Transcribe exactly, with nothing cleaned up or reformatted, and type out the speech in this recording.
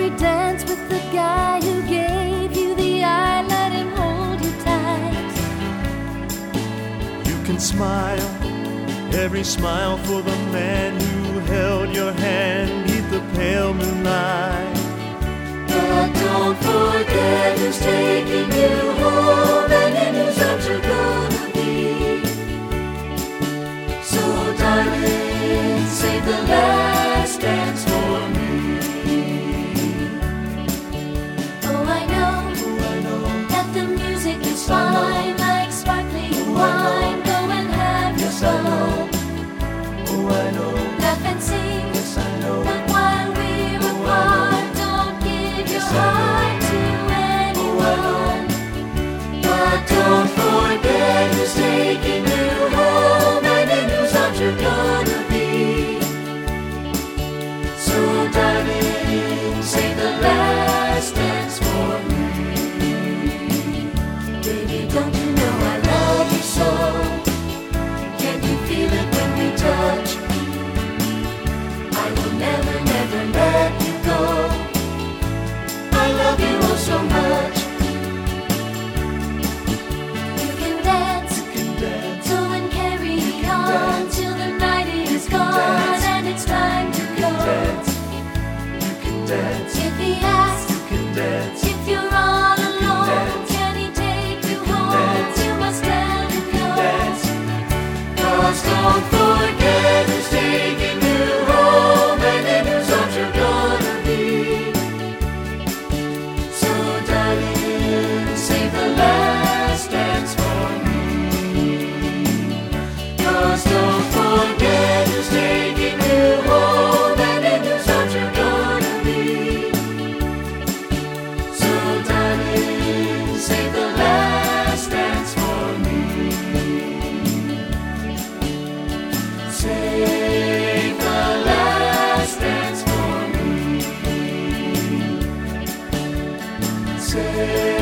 we dance with the guy who gave you the eye? Let him hold you tight. You can smile, every smile for the man who held your hand beneath the pale moonlight. But don't forget who's taking you home and in whose arms you're gonna be. So darling, save the last dance for me. Oh, I know, Oh, I know, that the music is fine, like sparkling wine. Go and have your yes I know, fun. oh I know, Laugh and sing, yes I know, but while we're Oh, I apart, don't give your Yes, I know. heart to Oh, I know. anyone. But don't forget who's taking you home and in whose arms you're gonna be. So darling, save the last dance for me. Baby, don't you know I love you so? Can you feel it when we touch? I will never, never let you go. I love you oh so much. You can dance, you can dance, so and carry on dance. till the night is can gone dance. and it's time to go. dance, you can dance, If he asks you can dance, if you're all alone, dance. can he take you can home? dance. You must tell him no. dance. 'Cause don't forget who's taking you home and in whose arms you're gonna be. So darling, save the last dance for me. 'Cause don't forget who's taking you home and in whose arms you're gonna be. So darling, save the last dance for me. Save the last dance for me. Save